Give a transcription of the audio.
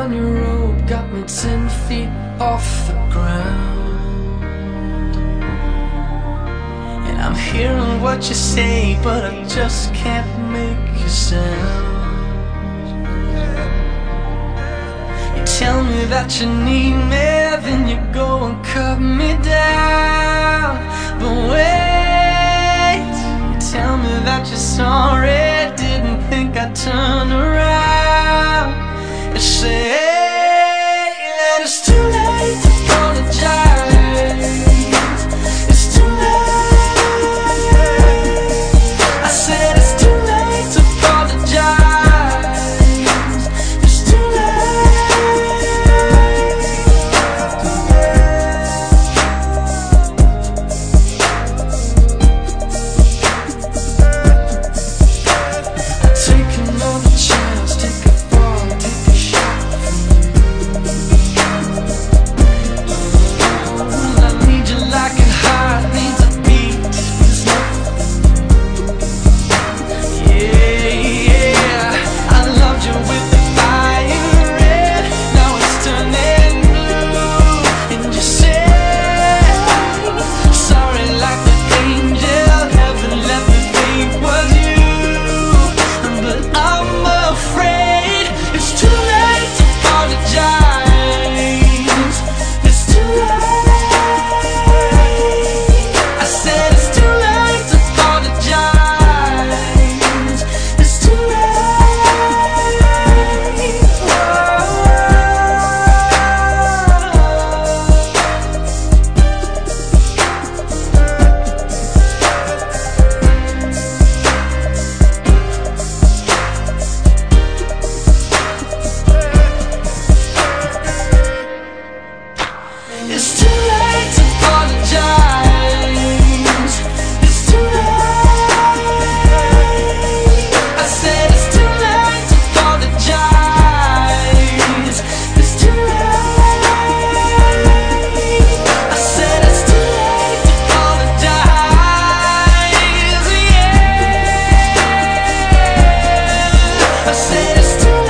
on your road got me 10 feet off the ground. And I'm hearing what you say, but I just can't make a sound. You tell me that you need me, then you go and cut me down. But wait, you tell me that you're sorry, didn't think I'd turn around. You say that it's too late to apologize. It's too late. I said it's too late to apologize. It's too take another chance, take a fall, take a shot from you. I need you like a heart needs a beat. There's nothing. Yeah, I loved you with the fire red. Now it's turning blue. And you say sorry like an angel. Heaven let me think was you. But I'm afraid it's too late to apologize. It's too late. I said it's too late to apologize. It's too late. It's too late to apologize. It's too late. I said it's too late to apologize. It's too late. I said it's too late to apologize. Yeah. I said it's too late.